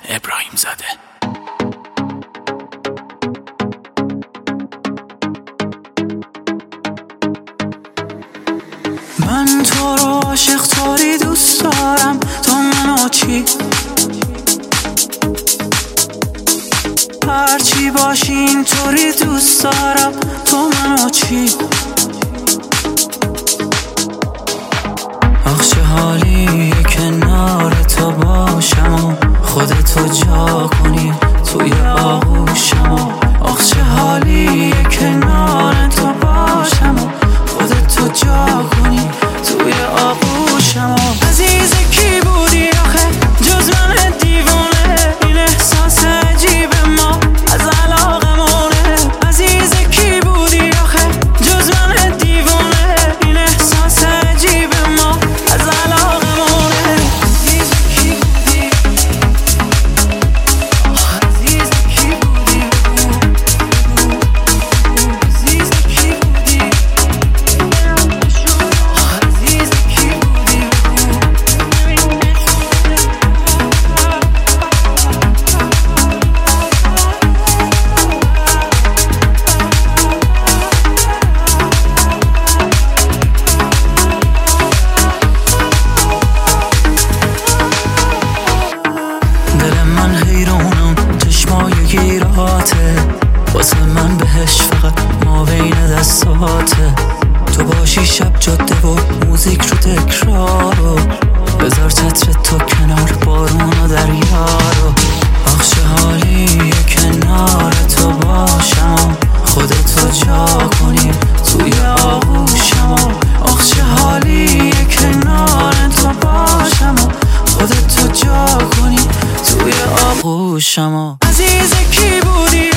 ابراهیم زاده. من تو رو عاشق طوری دوست دارم، تو منو چی؟ هرچی باشی اینطوری دوست دارم، تو منو چی؟ آخ چه حالی کنار تو باشم و خودتو جا کنی توی آغوشم و آخ چه حالی کنار تو باشم و خودتو جا کنی توی آغوشم و عزیز کی بودی آخه جز من دیوانه، این احساس عجیب ما از علاقمونه. عزیز کی بودی آخه جز من دیوانه، این احساس عجیب ما از علاقمونه. عزیز کی بودی، عزیز کی بودی، عزیز کی بودی، عزیز کی بودی. دل من حیرانم، چشمای گیراته، واسه من بهش فقط ما بین دستاته. تو باشی شب جاده و موزیک رو تکرارو، بذار چتر تو کنار بارون و دریا رو. آخ چه حالی کنار تو باشم و خودتو جا کنی توی آغوشم و آخ چه حالی کنار تو باشم و خودتو جا کنی توی آغوشم و عزیز کی بودی